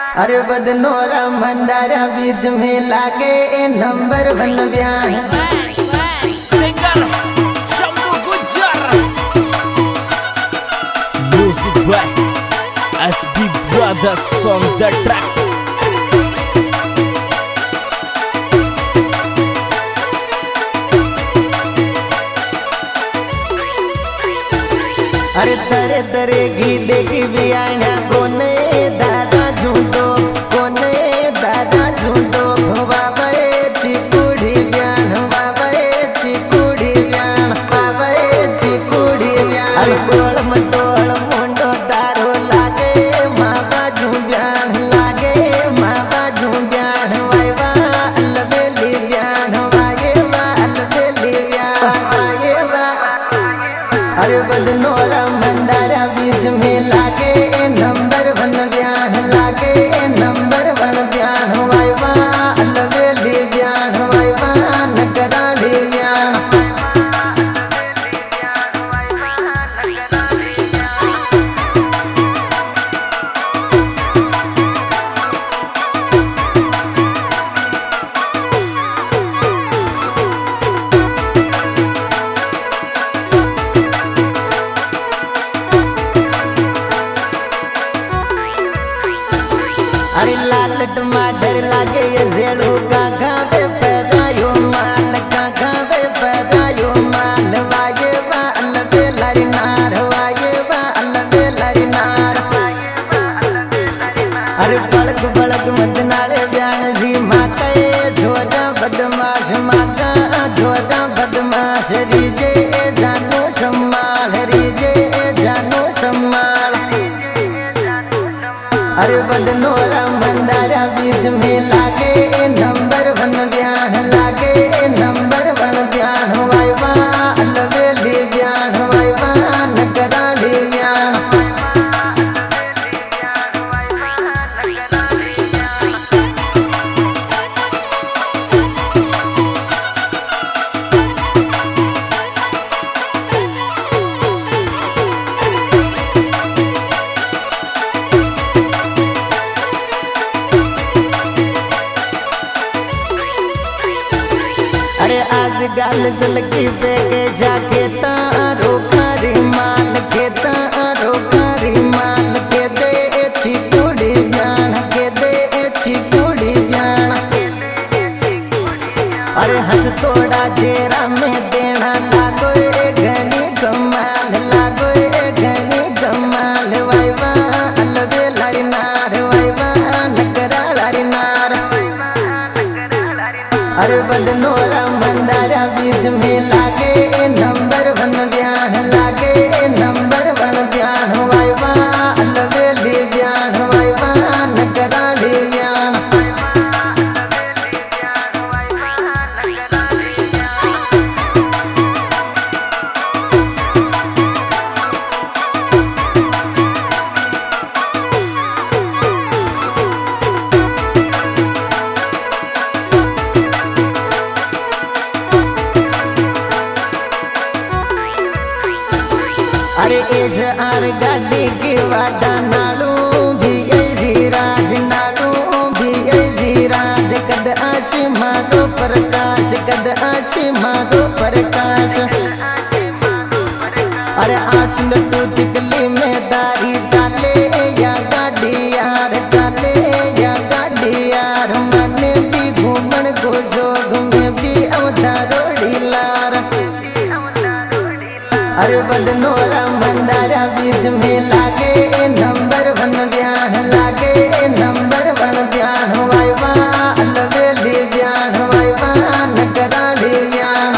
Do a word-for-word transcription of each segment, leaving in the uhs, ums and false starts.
अरे बदनोरा मंदारा बीच में लागे ए नंबर वन ब्याह singer Shambhu Gujjar music by SB brothers on the track। अरे तरे तरे घी देखी बियाना कोने दादा झूठो कोने दादा झूठो बाबा चिकुड़ी ब्यान बाबा चिकुड़ी ब्यान बाबा चिकुड़ी ब्यान अरे गोल मटोल मुंडो तारो लागे माँ बाजू ब्यान लागे माँ बाजू ब्यान वाई वा अलबेली ब्यान वागे वा अलबेली ब्यान वागे वा अरे बदनोरा मंदारा बीच में लागे ए नंबर वन ब्यान लागे ए नंबर वन ब्यान वाई वा अलबेली ब्यान वाई वा नगराली ब्यान अरे लाल टमाटर लागे ये जेड़ू का गावे पैदायो माल का गावे पैदायो माल वागे वा अलबे लरी नार वागे वा अलबे लरी नार अरे बड़क बड़क मत नाले ब्यान जी माता झोटा बदमाश माता झोटा बदमाश रीजे जानो सम्माल रीजे जानो सम्माल अरे बदनोरा मंदारा बीच में लागे ए नंबर वन ब्यान लागे ए नंबर वन ब्यान वाई वा अलबेली ब्यान वाई वा नगराली ब्यान आज गाल सलकी पे के जाके तारो कारी माल के तारो कारी माल के दे अच्छी कुड़ी ब्यान के दे अच्छी कुड़ी ब्यान अरे हंस थोड़ा जेरा में देना लागो ए घनी कमाल लागो ए घनी कमाल वाई वा अलबे लरी नार वाई वा नकरा लरी नार अरे बदनोरा मंदारा बीच में लागे ए नंबर वन ब्यान लागे ए नंबर वन ब्यान वाई वा अलबेली ब्यान वाई वा नगराली ब्यान अरे एज आर गाड़ी की वादा नालू भी जी राज नालू भी जी राज कद आशी मारो प्रकाश कद आशी मारो प्रकाश अरे आसन तू चिकली में दारी चाले या गाड़ी यार चाले या गाड़ी यार मन भी घूमन को जोग में भी अवधारोड़ी लार अरे बदनोरा मंदारा बीच में लागे ए नंबर वन ब्यान लागे ए नंबर वन ब्यान वाई वा अलबेली ब्यान वाई वा नगराली ब्यान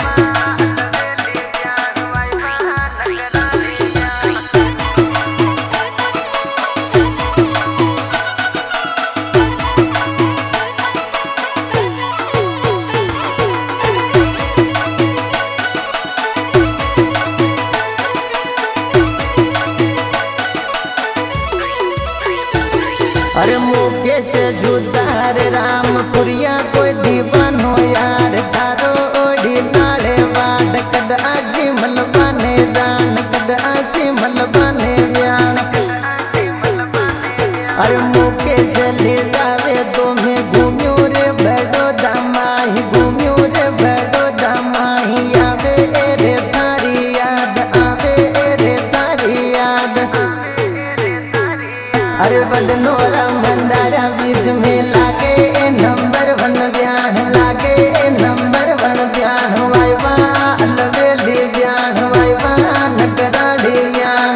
अरे मुके से जुदार रामपुरिया कोई दीवानो यार तारो ओढ़ी नाले बाट कद आजी मलबाने जान कद आसी मलबाने ब्यान अरे मुके चले जावे तो मैं घूम्यो रे बड़ो दमाही घूम्यो रे बड़ो दमाही आवे रे तारी याद आवे रे तारी याद। अरे बदनोरा मंदारा बीच में लागे नंबर वन ब्याह लागे नंबर वन ब्याह वाइवा अलवेली ब्याह वाइवा नगराड़ी ब्याह।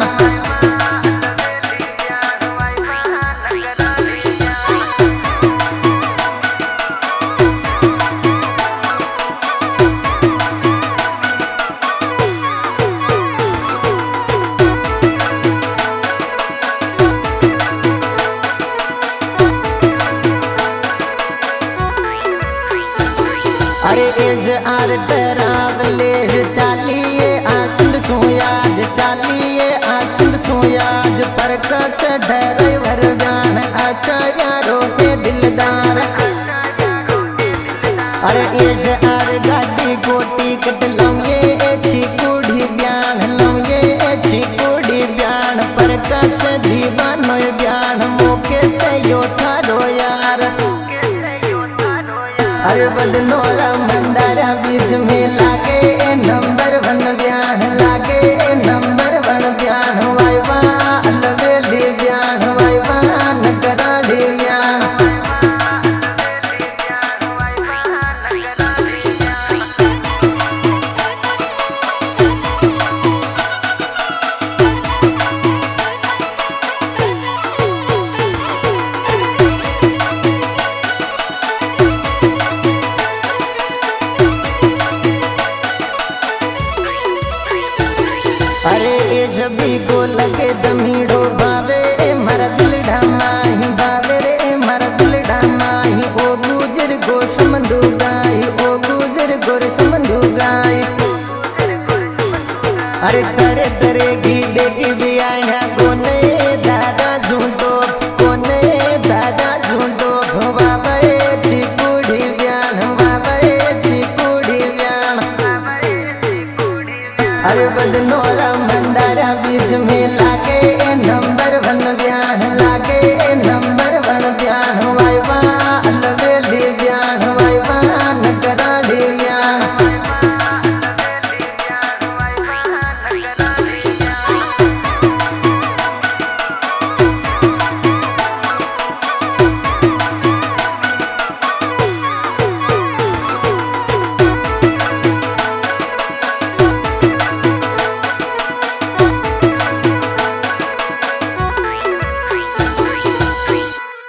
अरे इस आर डरावले चालिए आसंद सोयाज चालिए आसंद सोयाज पर कस ड्राइवर जान अच्छा यारो के दिलदार। अरे इस आर गाड़ी को टिकट लौये अच्छी बूढ़ी ब्यान लौये अच्छी बूढ़ी ब्यान पर कस जीवन ब्यान मौके से यो थारो यार। अरे बदनोरा मंदारा बीच में लागे नंबर वन ब्याह लागे नंबर वन ब्याह वाइवा अलवेली ब्याह वाइवा नगराड़ी ब्याह। अरे ये सभी को लगे दमी